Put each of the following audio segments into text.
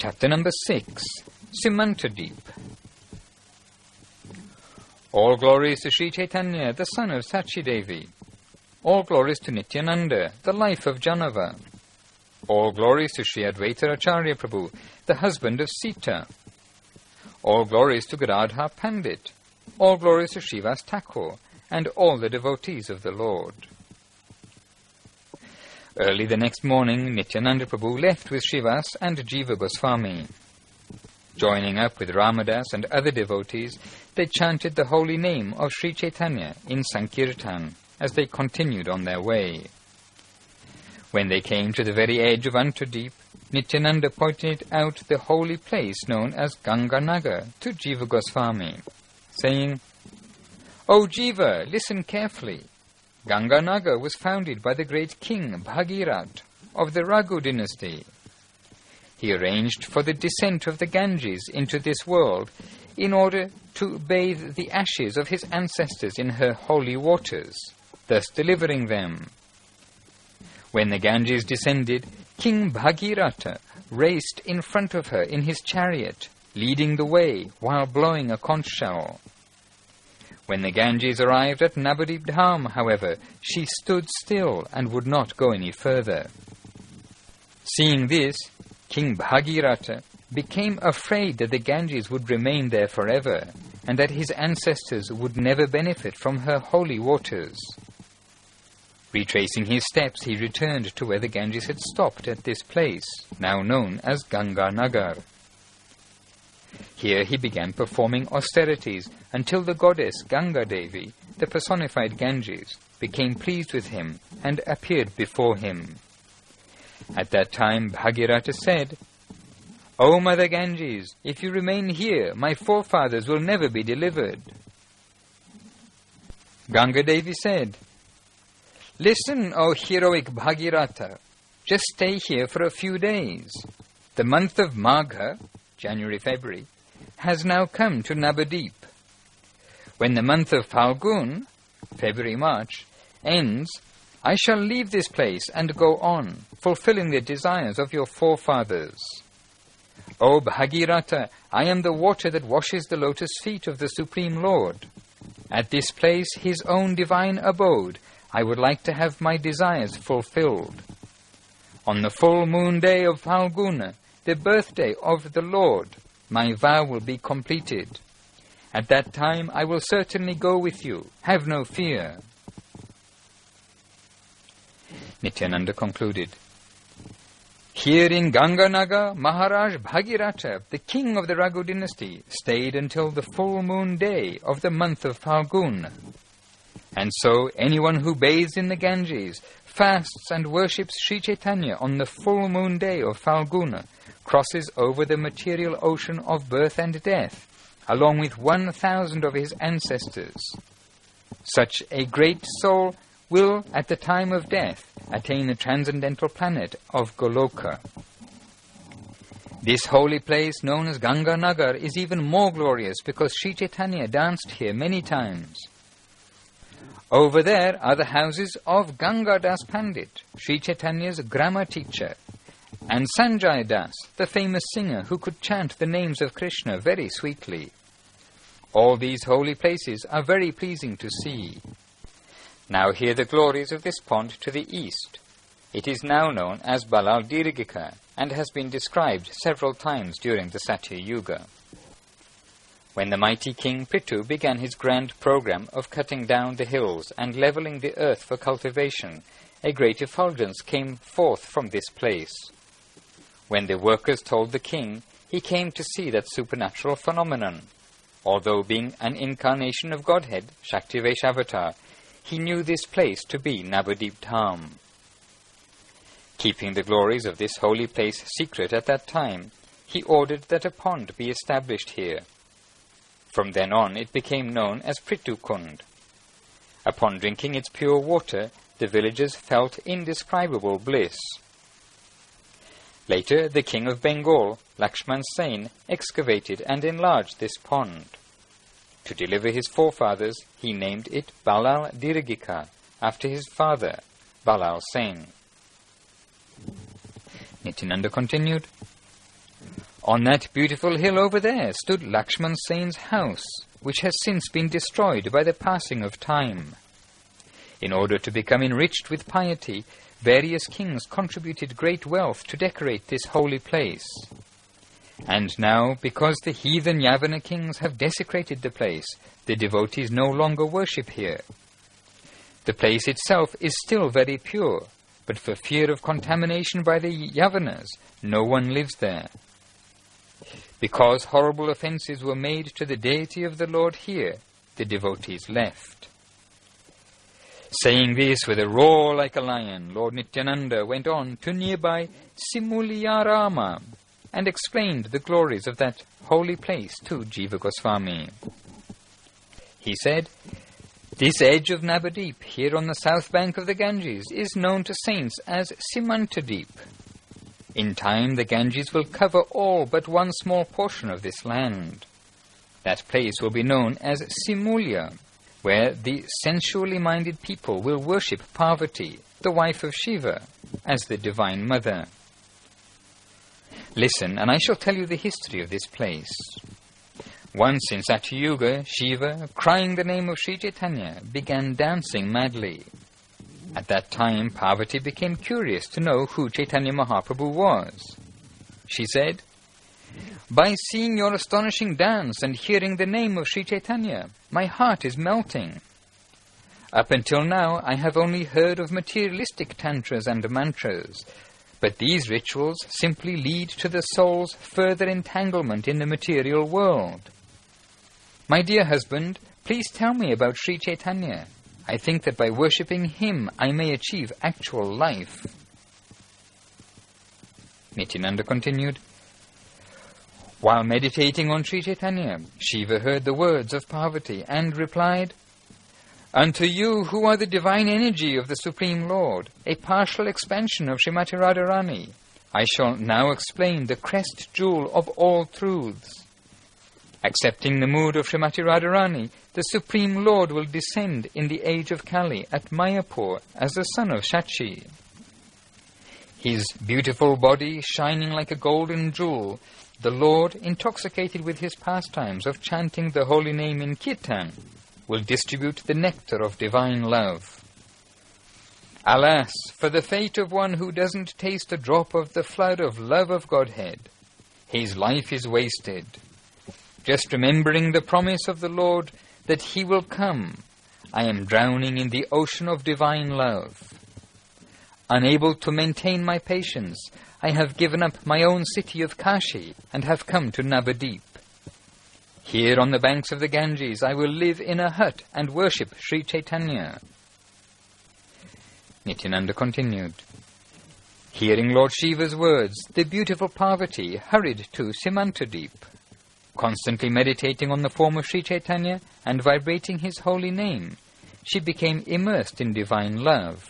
Chapter number 6, Simantadeep. All glories to Sri Chaitanya, the son of Sachidevi. All glories to Nityananda, the life of Janava. All glories to Sri Advaita Acharya Prabhu, the husband of Sita. All glories to Gadadhar Pandit. All glories to Srivas Thakur, and all the devotees of the Lord. Early the next morning, Nityananda Prabhu left with Srivas and Jiva Goswami. Joining up with Ramadas and other devotees, they chanted the holy name of Sri Chaitanya in Sankirtan as they continued on their way. When they came to the very edge of Antadeep, Nityananda pointed out the holy place known as Ganganagar to Jiva Goswami, saying, "O Jiva, listen carefully. Ganganagar was founded by the great king Bhagirath of the Raghu dynasty. He arranged for the descent of the Ganges into this world in order to bathe the ashes of his ancestors in her holy waters, thus delivering them. When the Ganges descended, King Bhagiratha raced in front of her in his chariot, leading the way while blowing a conch shell. When the Ganges arrived at Navadip Dham, however, she stood still and would not go any further. Seeing this, King Bhagiratha became afraid that the Ganges would remain there forever, and that his ancestors would never benefit from her holy waters. Retracing his steps, he returned to where the Ganges had stopped at this place, now known as Ganganagar. Here he began performing austerities until the goddess Ganga Devi, the personified Ganges, became pleased with him and appeared before him. At that time Bhagiratha said, "O Mother Ganges, if you remain here, my forefathers will never be delivered." Ganga Devi said, "Listen, O heroic Bhagiratha, just stay here for a few days. The month of Magha, January-February, has now come to Navadip. When the month of Falgun, February-March, ends, I shall leave this place and go on, fulfilling the desires of your forefathers. O Bhagiratha, I am the water that washes the lotus feet of the Supreme Lord. At this place, his own divine abode, I would like to have my desires fulfilled. On the full moon day of Falguna, the birthday of the Lord, my vow will be completed. At that time I will certainly go with you. Have no fear." Nityananda concluded, "Here in Ganganagar, Maharaj Bhagiratha, the king of the Raghu dynasty, stayed until the full moon day of the month of Falgun. And so anyone who bathes in the Ganges, fasts and worships Sri Chaitanya on the full moon day of Falguna, crosses over the material ocean of birth and death, along with 1,000 of his ancestors. Such a great soul will, at the time of death, attain the transcendental planet of Goloka. This holy place, known as Ganganagar, is even more glorious because Sri Chaitanya danced here many times. Over there are the houses of Gangadas Pandit, Sri Chaitanya's grammar teacher, and Sanjay Das, the famous singer who could chant the names of Krishna very sweetly. All these holy places are very pleasing to see. Now hear the glories of this pond to the east. It is now known as Balal Dirghika and has been described several times during the Satya Yuga. When the mighty king Prithu began his grand program of cutting down the hills and levelling the earth for cultivation, a great effulgence came forth from this place. When the workers told the king, he came to see that supernatural phenomenon. Although being an incarnation of Godhead, Shaktivesh Avatar, he knew this place to be Navadip Dham. Keeping the glories of this holy place secret at that time, he ordered that a pond be established here. From then on it became known as Prithu Kund. Upon drinking its pure water, the villagers felt indescribable bliss. Later, the king of Bengal, Lakshman Sen, excavated and enlarged this pond. To deliver his forefathers, he named it Balal Dirghika, after his father, Balal Sen. Nityananda continued, On that beautiful hill over there stood Lakshman Sen's house, which has since been destroyed by the passing of time. In order to become enriched with piety, various kings contributed great wealth to decorate this holy place. And now, because the heathen Yavana kings have desecrated the place, the devotees no longer worship here. The place itself is still very pure, but for fear of contamination by the Yavanas, no one lives there. Because horrible offences were made to the deity of the Lord here, the devotees left. Saying this with a roar like a lion, Lord Nityananda went on to nearby Simuliyarama and explained the glories of that holy place to Jiva Goswami. He said, "This edge of Navadeep, here on the south bank of the Ganges, is known to saints as Simantadeep. In time, the Ganges will cover all but one small portion of this land. That place will be known as Simulya, where the sensually minded people will worship Parvati, the wife of Shiva, as the Divine Mother. Listen, and I shall tell you the history of this place. Once in Satyuga, Shiva, crying the name of Sri Chaitanya, began dancing madly. At that time, Parvati became curious to know who Chaitanya Mahaprabhu was. She said, 'By seeing your astonishing dance and hearing the name of Sri Chaitanya, my heart is melting. Up until now, I have only heard of materialistic tantras and mantras, but these rituals simply lead to the soul's further entanglement in the material world. My dear husband, please tell me about Sri Chaitanya. I think that by worshipping him, I may achieve actual life.' Nityananda continued, While meditating on Sri Chaitanya, Shiva heard the words of Parvati and replied, 'Unto you who are the divine energy of the Supreme Lord, a partial expansion of Srimati Radharani, I shall now explain the crest jewel of all truths. Accepting the mood of Srimati Radharani, the Supreme Lord will descend in the age of Kali at Mayapur as the son of Shachi. His beautiful body shining like a golden jewel, the Lord, intoxicated with his pastimes of chanting the holy name in Kirtan, will distribute the nectar of divine love. Alas, for the fate of one who doesn't taste a drop of the flood of love of Godhead. His life is wasted. Just remembering the promise of the Lord that he will come, I am drowning in the ocean of divine love. Unable to maintain my patience, I have given up my own city of Kashi and have come to Navadeep. Here on the banks of the Ganges I will live in a hut and worship Sri Chaitanya.' Nityananda continued, Hearing Lord Shiva's words, the beautiful Parvati hurried to Simantadeep. Constantly meditating on the form of Sri Chaitanya and vibrating his holy name, she became immersed in divine love.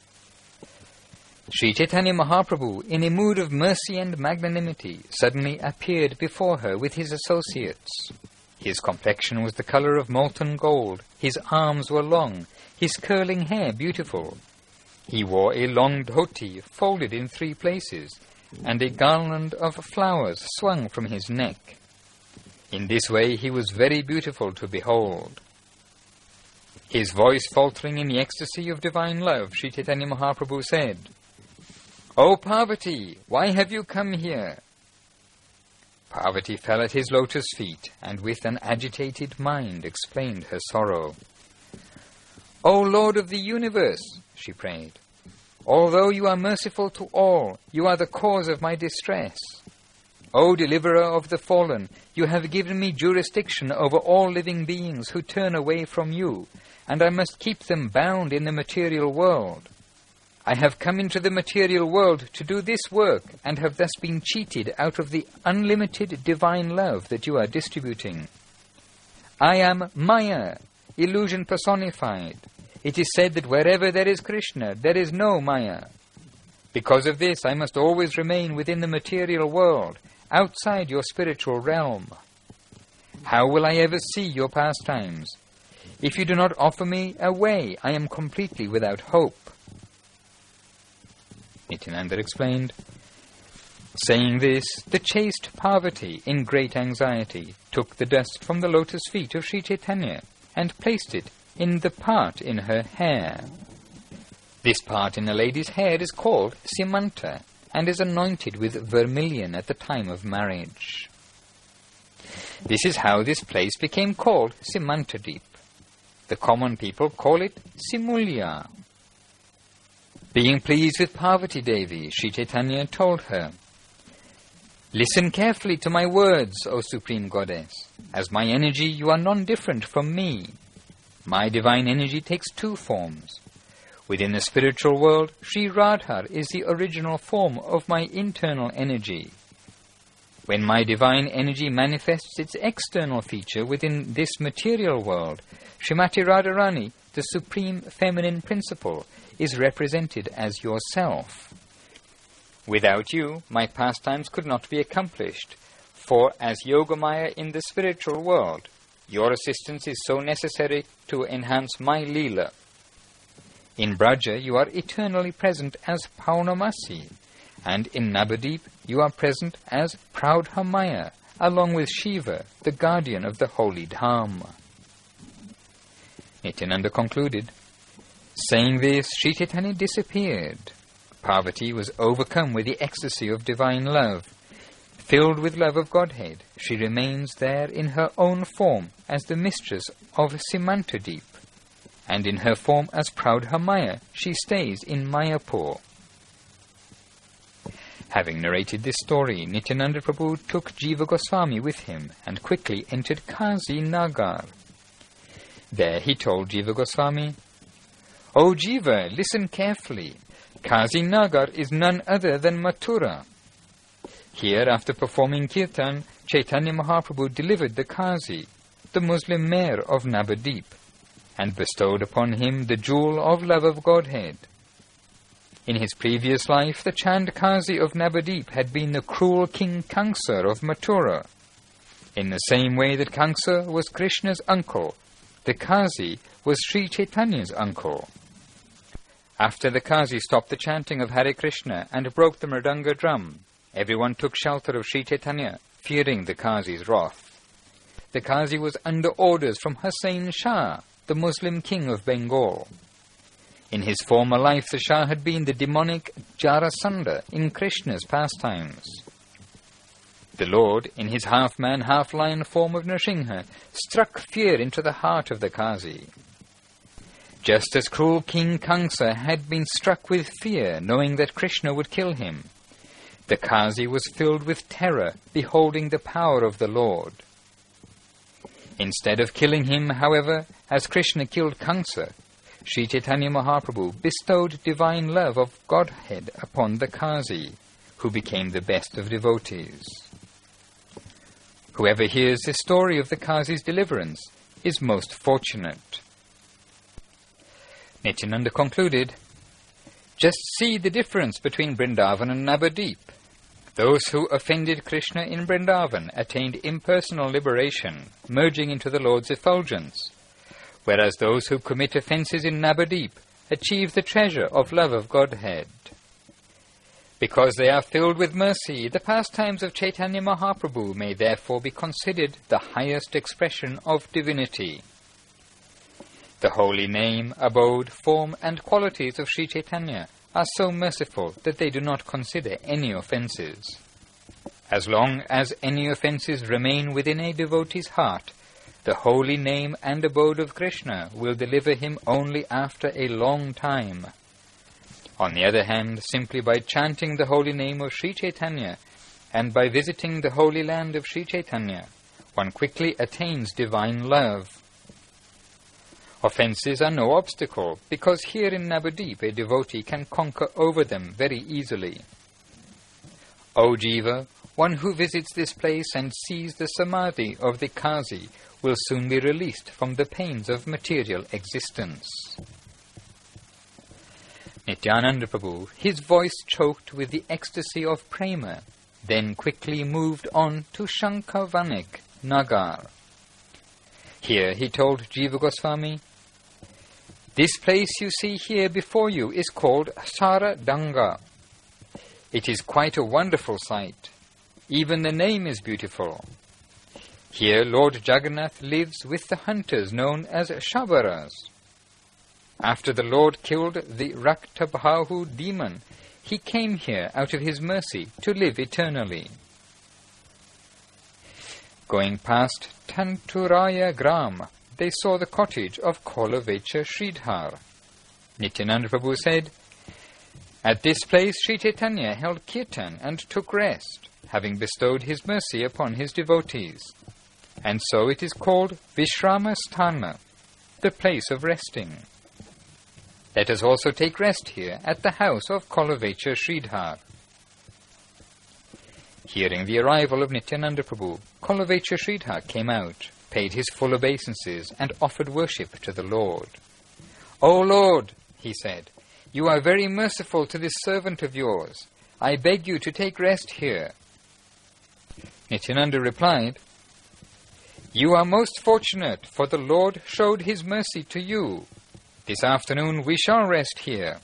Sri Chaitanya Mahaprabhu, in a mood of mercy and magnanimity, suddenly appeared before her with his associates. His complexion was the colour of molten gold, his arms were long, his curling hair beautiful. He wore a long dhoti folded in 3 places, and a garland of flowers swung from his neck. In this way he was very beautiful to behold. His voice faltering in the ecstasy of divine love, Sri Chaitanya Mahaprabhu said, "O Parvati, why have you come here?" Parvati fell at his lotus feet, and with an agitated mind explained her sorrow. "O Lord of the universe," she prayed, "although you are merciful to all, you are the cause of my distress. O deliverer of the fallen, you have given me jurisdiction over all living beings who turn away from you, and I must keep them bound in the material world. I have come into the material world to do this work and have thus been cheated out of the unlimited divine love that you are distributing. I am Maya, illusion personified. It is said that wherever there is Krishna, there is no Maya. Because of this, I must always remain within the material world, outside your spiritual realm. How will I ever see your pastimes? If you do not offer me a way, I am completely without hope." Nityananda explained, Saying this, the chaste Parvati, in great anxiety, took the dust from the lotus feet of Sri Chaitanya and placed it in the part in her hair. This part in a lady's hair is called Simanta and is anointed with vermilion at the time of marriage. This is how this place became called Simantadeep. The common people call it Simulya. Being pleased with Parvati Devi, Sri Chaitanya told her, "Listen carefully to my words, O Supreme Goddess. As my energy, you are non-different from me. My divine energy takes two forms. Within the spiritual world, Sri Radha is the original form of my internal energy. When my divine energy manifests its external feature within this material world, Srimati Radharani, the supreme feminine principle, is represented as yourself. Without you, my pastimes could not be accomplished, for as Yogamaya in the spiritual world, your assistance is so necessary to enhance my Leela. In Braja, you are eternally present as Paunamasi, and in Navadip, you are present as Praudhamaya, along with Shiva, the guardian of the holy Dhamma." Nityananda concluded, saying this, Sri Chaitanya disappeared. Parvati was overcome with the ecstasy of divine love. Filled with love of Godhead, she remains there in her own form as the mistress of Simantadeep, and in her form as Praudhamaya, she stays in Mayapur. Having narrated this story, Nityananda Prabhu took Jiva Goswami with him and quickly entered Kazi Nagar. There he told Jiva Goswami, "O Jiva, listen carefully. Kazi Nagar is none other than Mathura. Here, after performing kirtan, Chaitanya Mahaprabhu delivered the Kazi, the Muslim mayor of Navadip, and bestowed upon him the jewel of love of Godhead. In his previous life, the Chand Kazi of Navadip had been the cruel King Kansa of Mathura. In the same way that Kansa was Krishna's uncle, the Kazi was Sri Chaitanya's uncle. After the Kazi stopped the chanting of Hare Krishna and broke the mridanga drum, everyone took shelter of Sri Chaitanya, fearing the Kazi's wrath. The Kazi was under orders from Hussain Shah, the Muslim king of Bengal. In his former life, the Shah had been the demonic Jarasandha in Krishna's pastimes. The Lord, in his half-man, half-lion form of Nrsimha, struck fear into the heart of the Kazi. Just as cruel King Kansa had been struck with fear, knowing that Krishna would kill him, the Kazi was filled with terror, beholding the power of the Lord. Instead of killing him, however, as Krishna killed Kansa, Sri Chaitanya Mahaprabhu bestowed divine love of Godhead upon the Kazi, who became the best of devotees. Whoever hears the story of the Kazi's deliverance is most fortunate. Nityananda concluded, "Just see the difference between Vrindavan and Navadip. Those who offended Krishna in Vrindavan attained impersonal liberation, merging into the Lord's effulgence, whereas those who commit offences in Navadip achieve the treasure of love of Godhead. Because they are filled with mercy, the pastimes of Chaitanya Mahaprabhu may therefore be considered the highest expression of divinity. The holy name, abode, form, and qualities of Sri Chaitanya are so merciful that they do not consider any offences. As long as any offences remain within a devotee's heart, the holy name and abode of Krishna will deliver him only after a long time. On the other hand, simply by chanting the holy name of Sri Chaitanya and by visiting the holy land of Sri Chaitanya, one quickly attains divine love. Offences are no obstacle, because here in Navadip a devotee can conquer over them very easily. O Jiva, one who visits this place and sees the samadhi of the Kazi will soon be released from the pains of material existence." Nityananda Prabhu, his voice choked with the ecstasy of prema, then quickly moved on to Shankavanik Nagar. Here he told Jiva Goswami, "This place you see here before you is called Saradanga. It is quite a wonderful sight. Even the name is beautiful. Here Lord Jagannath lives with the hunters known as Shabaras. After the Lord killed the Raktabhahu demon, he came here out of his mercy to live eternally. Going past Tanturaya Gram, they saw the cottage of Kolavecha Sridhar. Nityananda Prabhu said, "At this place Sri Chaitanya held kirtan and took rest, having bestowed his mercy upon his devotees. And so it is called Vishrama Sthana, the place of resting. Let us also take rest here at the house of Kolavecha Sridhar." Hearing the arrival of Nityananda Prabhu, Kolavecha Sridhar came out, paid his full obeisances, and offered worship to the Lord. "O Lord," he said, "you are very merciful to this servant of yours. I beg you to take rest here." Nityananda replied, "You are most fortunate, for the Lord showed his mercy to you. This afternoon we shall rest here."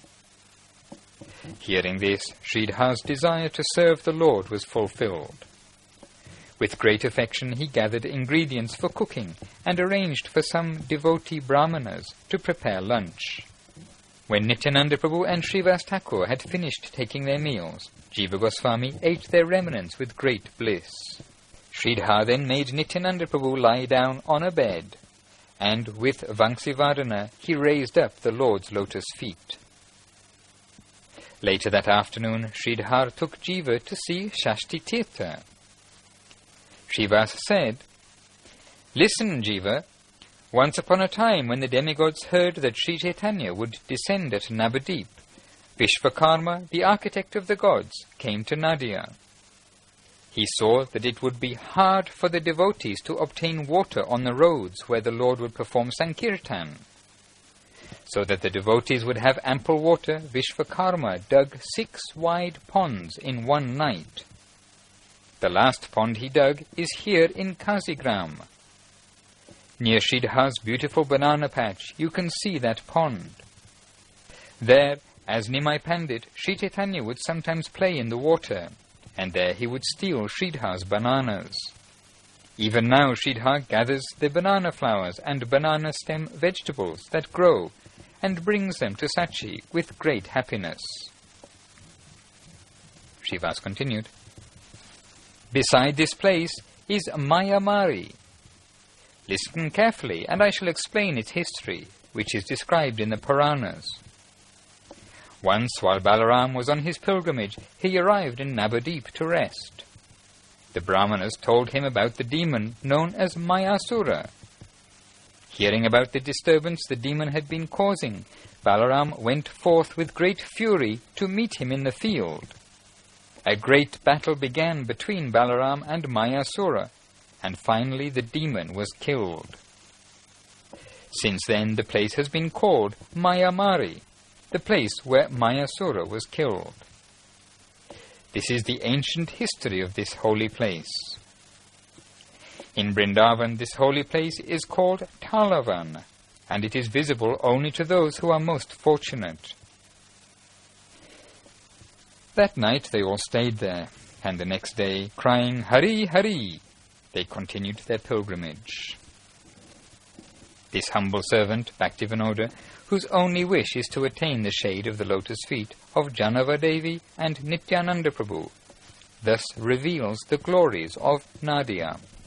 Hearing this, Sridhar's desire to serve the Lord was fulfilled. With great affection he gathered ingredients for cooking and arranged for some devotee brahmanas to prepare lunch. When Nityananda Prabhu and Srivas Thakur had finished taking their meals, Jiva Goswami ate their remnants with great bliss. Sridhar then made Nityananda Prabhu lie down on a bed, and with Vangsivadana he raised up the Lord's lotus feet. Later that afternoon, Sridhar took Jiva to see Shashti Tirtha. Srivas said, "Listen, Jiva. Once upon a time, when the demigods heard that Sri Chaitanya would descend at Navadip, Vishvakarma, the architect of the gods, came to Nadia. He saw that it would be hard for the devotees to obtain water on the roads where the Lord would perform Sankirtan. So that the devotees would have ample water, Vishvakarma dug 6 wide ponds in one night. The last pond he dug is here in Kazigram. Near Sridhar's beautiful banana patch, you can see that pond. There, as Nimai Pandit, Sri Chaitanya would sometimes play in the water, and there he would steal Sridhar's bananas. Even now Sridhar gathers the banana flowers and banana stem vegetables that grow and brings them to Sachi with great happiness." Srivas continued, "Beside this place is Mayamari. Listen carefully, and I shall explain its history, which is described in the Puranas. Once, while Balaram was on his pilgrimage, he arrived in Navadip to rest. The Brahmanas told him about the demon known as Mayasura. Hearing about the disturbance the demon had been causing, Balaram went forth with great fury to meet him in the field. A great battle began between Balaram and Mayasura, and finally the demon was killed. Since then the place has been called Mayamari, the place where Mayasura was killed. This is the ancient history of this holy place. In Vrindavan, this holy place is called Talavan, and it is visible only to those who are most fortunate." That night they all stayed there, and the next day, crying "Hari, Hari," they continued their pilgrimage. This humble servant, Bhaktivinoda, whose only wish is to attain the shade of the lotus feet of Janavadevi and Nityananda Prabhu, thus reveals the glories of Nadia.